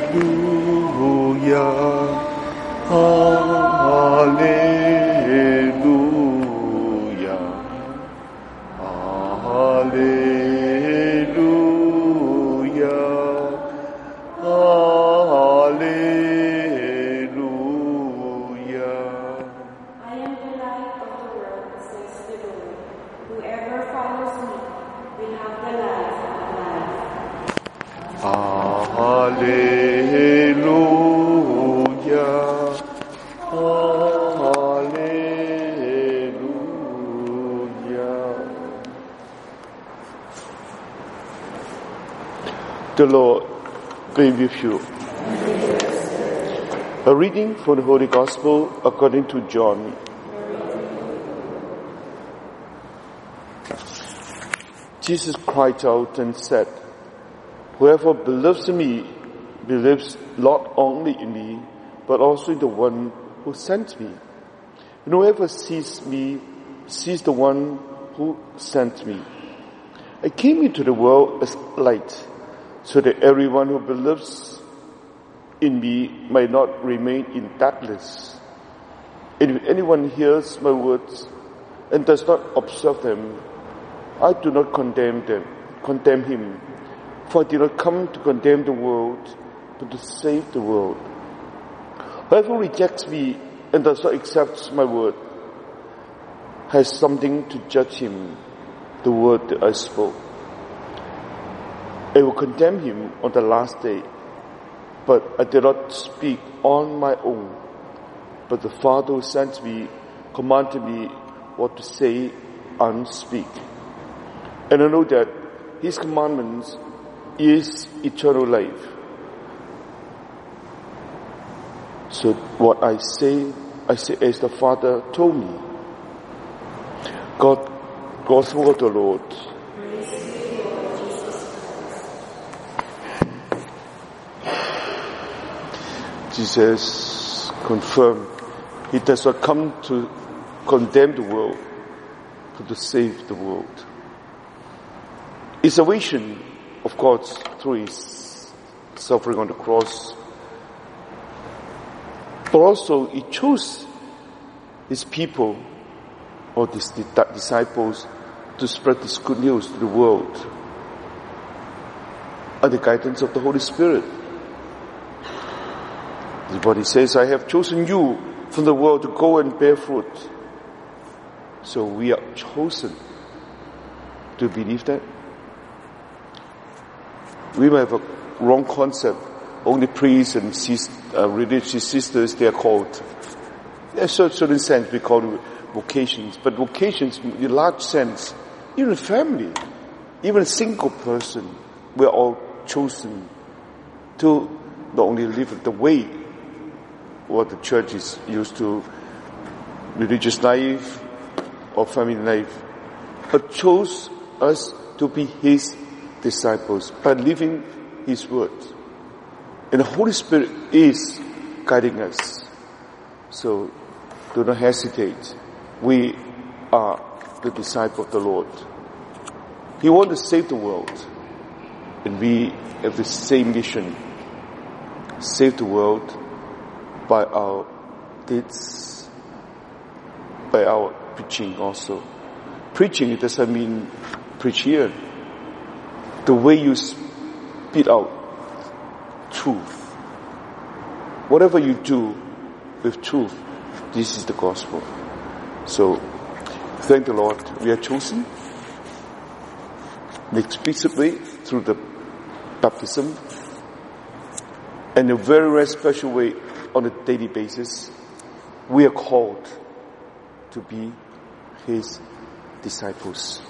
The Lord be with you. A reading from the Holy Gospel according to John. Jesus cried out and said, "Whoever believes in me, believes not only in me, but also in the one who sent me. And whoever sees me, sees the one who sent me. I came into the world as light, so that everyone who believes in me may not remain in darkness. And if anyone hears my words and does not observe them, I do not condemn him. For I did not come to condemn the world, but to save the world. Whoever rejects me and does not accept my word has something to judge him, the word that I spoke. I will condemn him on the last day, but I did not speak on my own, but the Father who sent me commanded me what to say and speak. And I know that his commandments is eternal life. So what I say as the Father told me." God's word of the Lord. Jesus confirmed he does not come to condemn the world, but to save the world. His salvation, of course, through his suffering on the cross, but also he chose his people or his disciples to spread this good news to the world under the guidance of the Holy Spirit. This is what he says, "I have chosen you from the world to go and bear fruit." So we are chosen. Do you believe that? We might have a wrong concept. Only priests and religious sisters, they are called. In a certain sense, we call them vocations. But vocations, in a large sense, even family, even a single person, we are all chosen to not only live the way what the church is used to, religious life or family life, but chose us to be his disciples by living his word. And the Holy Spirit is guiding us. So do not hesitate. We are the disciple of the Lord. He wants to save the world. And we have the same mission. Save the world by our deeds, by our preaching also. Preaching, it doesn't mean preach here. The way you spit out truth. Whatever you do with truth, this is the gospel. So, thank the Lord. We are chosen explicitly through the baptism, and in a very, very special way on a daily basis. We are called to be his disciples.